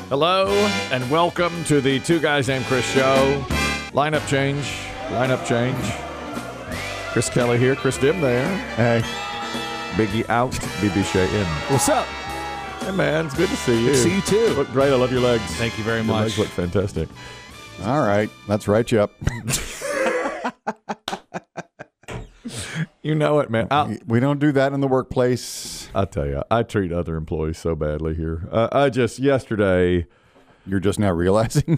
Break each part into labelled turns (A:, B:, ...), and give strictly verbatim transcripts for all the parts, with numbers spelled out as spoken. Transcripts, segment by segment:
A: Hello and welcome to the Two Guys Named Chris show. Lineup change. Lineup change. Chris Kelly here. Chris Dim there.
B: Hey.
A: Biggie out. B B Shea in.
C: What's up?
A: Hey, man. It's good to see you.
C: Good to see you, too.
A: Look great. I love your legs.
C: Thank you very
A: Your legs
C: much.
A: look fantastic.
B: All right. Let's write you up.
A: You know it, man. I'll,
B: We don't do that in the workplace.
A: I'll tell you, I treat other employees so badly here. Uh, I just, yesterday...
B: You're just now realizing.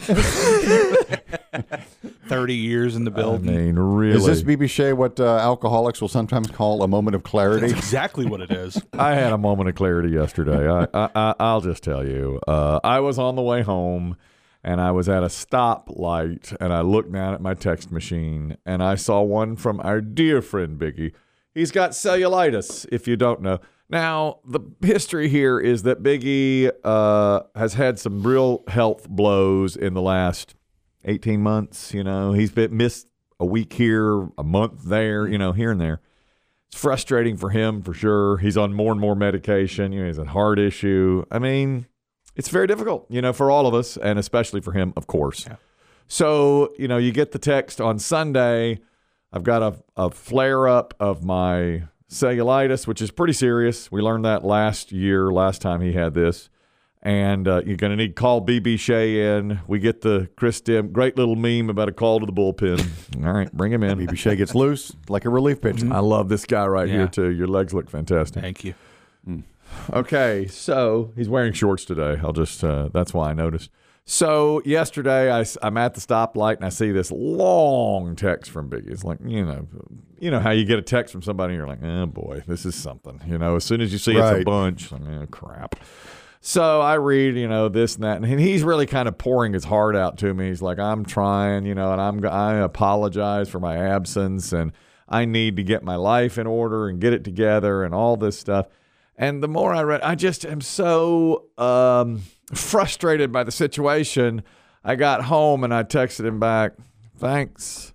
C: thirty years in the
A: I
C: building.
A: mean, really.
B: Is this B B Shea what uh, alcoholics will sometimes call a moment of clarity?
C: That's exactly what it is.
A: I had a moment of clarity yesterday. I, I, I, I'll just tell you. Uh, I was on the way home, and I was at a stoplight, and I looked down at my text machine, and I saw one from our dear friend Biggie. He's got cellulitis, if you don't know. Now, the history here is that Biggie uh, has had some real health blows in the last eighteen months. You know, he's been missed a week here, a month there, you know, here and there. It's frustrating for him, for sure. He's on more and more medication. You know, he's a heart issue. I mean, it's very difficult, you know, for all of us, and especially for him, of course.
C: Yeah.
A: So, you know, you get the text on Sunday. I've got a, a flare-up of my cellulitis, which is pretty serious. We learned that last year, last time he had this. And uh, you're going to need to call B B Shea in. We get the Chris Dim, great little meme about a call to the bullpen. All right, bring him in.
B: B B Shea gets loose like a relief pitcher.
A: I love this guy right
C: Yeah.
A: here, too. Your legs look fantastic.
C: Thank you.
A: Okay, so he's wearing shorts today. I'll just, uh, that's why I noticed. So yesterday, I, I'm at the stoplight, and I see this long text from Biggie. It's like, you know, you know how you get a text from somebody, and you're like, oh, boy, this is something. You know, as soon as you see it's a
B: Right.
A: bunch, like, oh, crap. So I read, you know, this and that, and he's really kind of pouring his heart out to me. He's like, I'm trying, you know, and I'm I apologize for my absence, and I need to get my life in order and get it together and all this stuff. And the more I read, I just am so um, frustrated by the situation. I got home and I texted him back, thanks.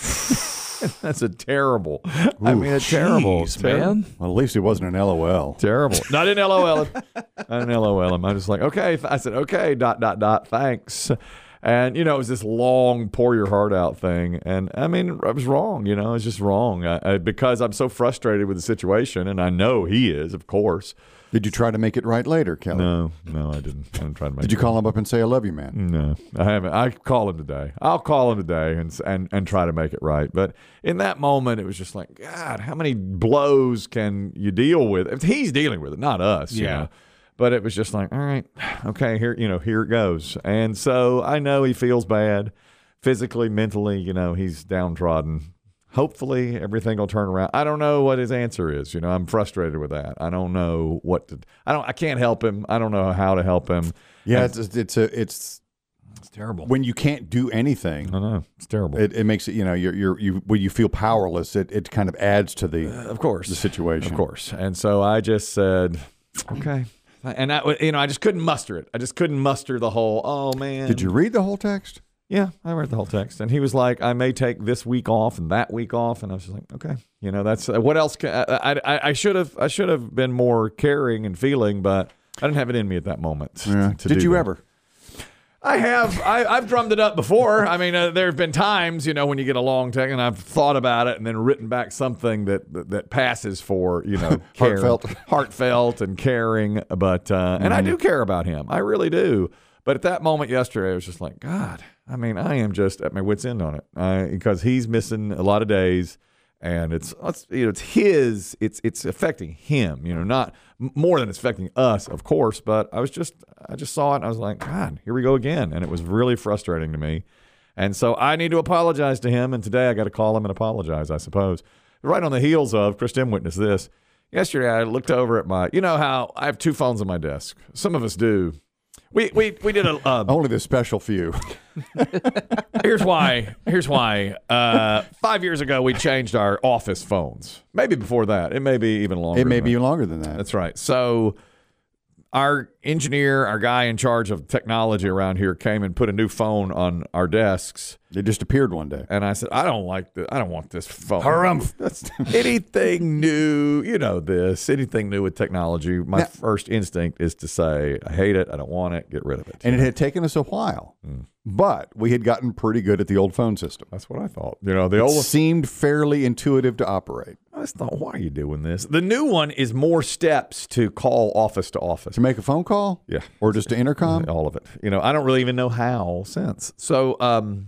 A: That's a terrible. I mean, a terrible.
C: Jeez,
A: ter-
C: man.
B: Well, at least it wasn't an L O L.
A: Terrible. Not in LOL him. Not in LOL him. I was like, okay. I said, okay, dot, dot, dot, thanks. And, you know, it was this long pour your heart out thing. And, I mean, I was wrong, you know. I was just wrong I, I, because I'm so frustrated with the situation, and I know he is, of course.
B: Did you try to make it right later, Kelly?
A: No, no, I didn't. I didn't try to make
B: Did you
A: it
B: call him up and say, I love you, man?
A: No, I haven't. I call him today. I'll call him today and and and try to make it right. But in that moment, it was just like, God, how many blows can you deal with? If he's dealing with it, not us. You
C: Yeah.
A: know? But it was just like, all right, okay, here, you know, here it goes. And so I know he feels bad, physically, mentally. You know, he's downtrodden. Hopefully everything will turn around. I don't know what his answer is. You know, I'm frustrated with that. I don't know what to. I don't. I can't help him. I don't know how to help him.
B: Yeah,
A: And-
B: it's it's a it's
A: it's terrible.
B: when you can't do anything.
A: I know it's terrible.
B: It, it makes it, you know, you're, you're, you when you feel powerless, it, it kind of adds to the
A: of course,
B: the situation.
A: of course. And so I just said, okay. And I, you know, I just couldn't muster it. I just couldn't muster the whole. Oh man!
B: Did you read the whole text?
A: Yeah, I read the whole text, and he was like, "I may take this week off and that week off," and I was just like, "Okay, you know, that's uh, what else? Can, I, I I should have I should have been more caring and feeling, but I didn't have it in me at that moment.
B: Yeah.
A: to
B: Did
A: do
B: you
A: that.
B: ever?
A: I have. I, I've drummed it up before. I mean, uh, there have been times, you know, when you get a long text, and I've thought about it and then written back something that that, that passes for, you know, caring,
B: Heartfelt.
A: heartfelt and caring. But uh, and I do care about him. I really do. But at that moment yesterday, I was just like, God. I mean, I am just at my wit's end on it I, because he's missing a lot of days. And it's, it's you know it's his it's it's affecting him, you know, not more than it's affecting us, of course. But I was just I just saw it and I was like, God, here we go again, and it was really frustrating to me. And so I need to apologize to him, and today I got to call him and apologize, I suppose. Right on the heels of Chris Dim witnessed this yesterday. I looked over at my, you know how I have two phones on my desk. Some of us do. We we we did a. Uh,
B: Only the special few.
A: Here's why. Here's why. Uh, five years ago, we changed our office phones. Maybe before that. It may be even longer.
B: It may
A: than
B: be
A: that.
B: longer than that.
A: That's right. So our engineer, our guy in charge of technology around here, came and put a new phone on our desks.
B: It just appeared one day.
A: And I said, I don't like this. I don't want this phone.
B: Harumph.
A: That's anything new. You know this. Anything new with technology. My
B: Now-
A: first instinct is to say, I hate it. I don't want it. Get rid of it.
B: And it had taken us a while,
A: Mm.
B: but we had gotten pretty good at the old phone system.
A: That's what I thought. You know, the
B: It
A: old.
B: seemed fairly intuitive to operate.
A: I just thought, why are you doing this? The new one is more steps to call office to office.
B: To make a phone call?
A: Yeah.
B: Or just to intercom?
A: All of it. You know, I don't really even know how since. So, um,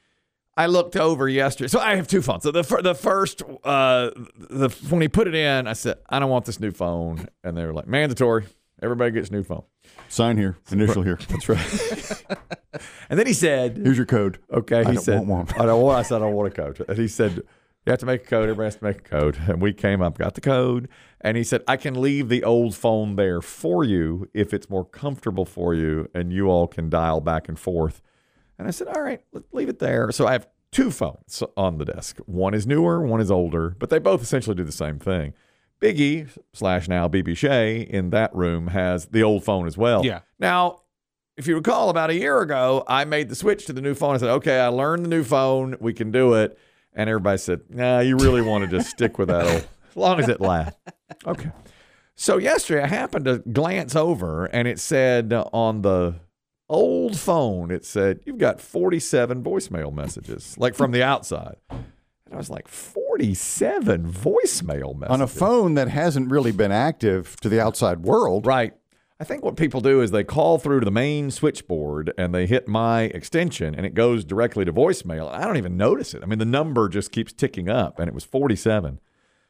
A: I looked over yesterday. So I have two phones. So the fir- the first, uh, the when he put it in, I said, I don't want this new phone. And they were like, mandatory. Everybody gets a new phone.
B: Sign here. Initial here.
A: That's right. And then he said,
B: Here's your code.
A: okay, he
B: I don't
A: said,
B: want one.
A: I don't want, I said, I don't want a code. And he said, you have to make a code. Everybody has to make a code. And we came up, got the code. And he said, I can leave the old phone there for you if it's more comfortable for you and you all can dial back and forth. And I said, all right, let's leave it there. So I have two phones on the desk. One is newer, one is older, but they both essentially do the same thing. Biggie slash now B B Shea in that room has the old phone as well.
C: Yeah.
A: Now, if you recall, about a year ago, I made the switch to the new phone. I said, okay, I learned the new phone. We can do it. And everybody said, nah, you really want to just stick with that old, as long as it lasts. Okay. So yesterday, I happened to glance over, and it said on the old phone, it said, you've got forty-seven voicemail messages, like from the outside. And I was like, forty-seven voicemail messages?
B: On a phone that hasn't really been active to the outside world.
A: Right. I think what people do is they call through to the main switchboard and they hit my extension and it goes directly to voicemail. I don't even notice it. I mean, the number just keeps ticking up and it was forty-seven.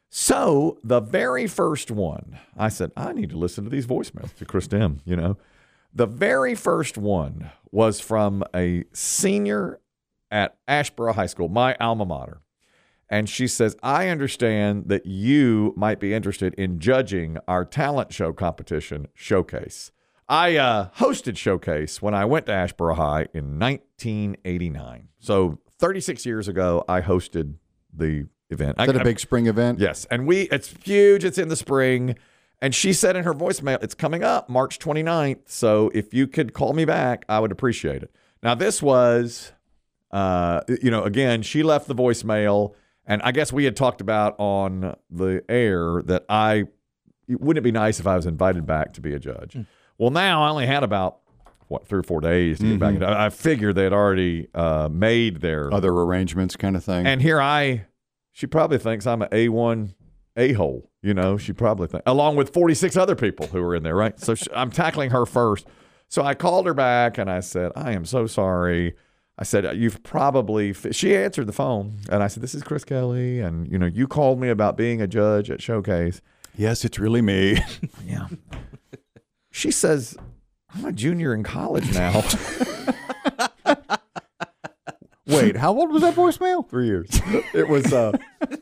A: So the very first one, I said, I need to listen to these voicemails to Chris Dim, you know. The very first one was from a senior at Ashboro High School, my alma mater. And she says, I understand that you might be interested in judging our talent show competition, Showcase. I uh, hosted Showcase when I went to Ashboro High in nineteen eighty-nine. So thirty-six years ago, I hosted the event.
B: Is that
A: I,
B: a big spring event?
A: Yes. And we it's huge. It's in the spring. And she said in her voicemail, it's coming up March twenty-ninth. So if you could call me back, I would appreciate it. Now, this was, uh, you know, again, she left the voicemail. And I guess we had talked about on the air that I, wouldn't it be nice if I was invited back to be a judge? Mm. Well, now I only had about, what, three or four days to get
B: Mm-hmm.
A: back. I figured they had already uh, made their.
B: Other arrangements kind of thing.
A: And here I, she probably thinks I'm an A one a-hole, you know, she probably thinks, along with forty-six other people who were in there, right? So she, I'm tackling her first. So I called her back and I said, I am so sorry. I said, you've probably, f-. She answered the phone and I said, this is Chris Kelly. And, you know, you called me about being a judge at Showcase.
B: Yes, it's really me.
A: Yeah. She says, I'm a junior in college now.
B: Wait, how old was that voicemail?
A: Three years. It was, uh,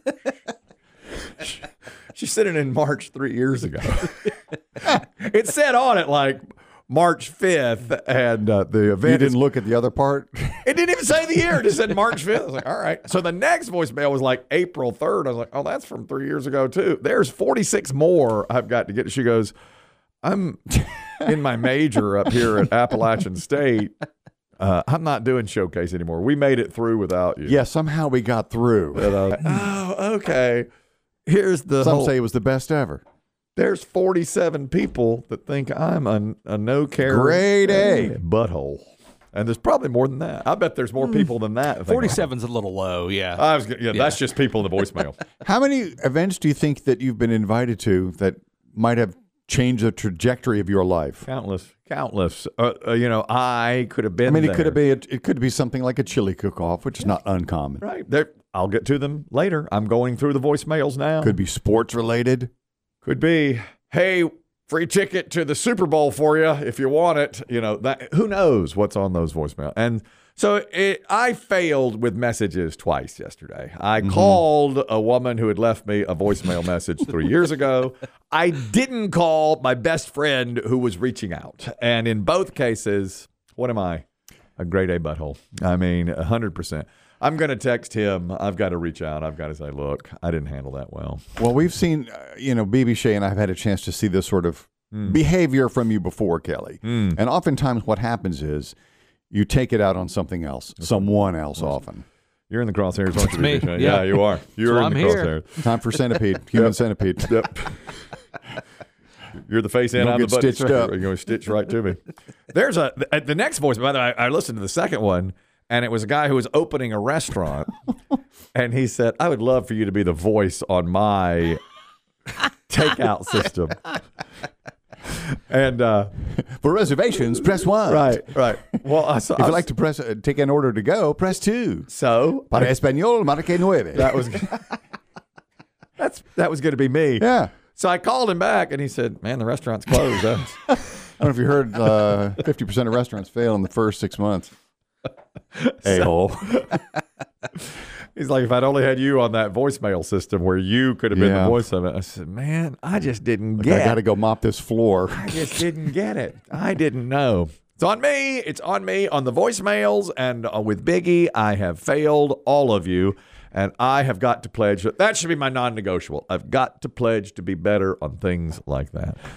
A: she, she sent it in March three years ago. It said on it like March fifth, and uh, the event.
B: You didn't
A: is,
B: look at the other part?
A: It didn't even say the year. It just said March fifth. I was like, all right. So the next voicemail was like April third. I was like, oh, that's from three years ago, too. There's forty-six more I've got to get. She goes, I'm in my major up here at Appalachian State. Uh, I'm not doing Showcase anymore. We made it through without you.
B: Yeah, somehow we got through.
A: And I was like, oh, okay. Here's the
B: Some
A: whole,
B: say it was the best ever.
A: there's forty-seven people that think I'm a, a no-care
B: Grade A.
A: butthole. And there's probably more than that. I bet there's more people than that. that think,
C: forty-seven's a little low, yeah.
A: I was, gonna- yeah, that's just people in the voicemail.
B: How many events do you think that you've been invited to that might have changed the trajectory of your life?
A: Countless, countless. Uh, uh, you know, I could have been
B: I mean, it
A: there.
B: could have been it could be something like a chili cook-off, which is not uncommon.
A: Right. There, I'll get to them later. I'm going through the voicemails now.
B: Could be sports related.
A: Could be, hey, free ticket to the Super Bowl for you if you want it. You know, that who knows what's on those voicemails. And so it, I failed with messages twice yesterday. I
B: Mm-hmm.
A: called a woman who had left me a voicemail message three years ago. I didn't call my best friend who was reaching out. And in both cases, what am I? A grade A butthole. I mean, one hundred percent. I'm going to text him. I've got to reach out. I've got to say, look, I didn't handle that well.
B: Well, we've seen, uh, you know, B B Shea and I have had a chance to see this sort of behavior from you before, Kelly.
A: Mm.
B: And oftentimes what happens is you take it out on something else, someone else often.
A: You're in the crosshairs, aren't you?
C: me.
A: Yeah.
C: Yeah.
A: you are. You're
C: So
A: in
C: I'm
A: the
C: here.
A: crosshairs.
B: Time for centipede, human centipede.
A: Yep. You're the face end
B: Don't
A: on the
B: get
A: button.
B: stitched up.
A: You're going to stitch right to me. There's a the, the next voice. By the way, I, I listened to the second one, and it was a guy who was opening a restaurant, and he said, "I would love for you to be the voice on my takeout system." And uh,
B: For reservations, press one.
A: right, right. Well, I saw.
B: If you'd like to press, uh, take an order to go, press two.
A: so
B: Para español, marque nueve.
A: that was that's that was going to be me.
B: yeah.
A: So I called him back, and he said, "Man, the restaurant's closed." Huh?"
B: I don't know if you heard uh, fifty percent of restaurants fail in the first six months. A-hole.
A: He's like, if I'd only had you on that voicemail system where you could have been
B: Yeah.
A: the voice of it. I said, man, I just didn't
B: I
A: get
B: got to go mop this floor.
A: I just didn't get it. I didn't know. It's on me. It's on me on the voicemails and uh, with Biggie. I have failed all of you, and I have got to pledge. That should be my non-negotiable. I've got to pledge to be better on things like that.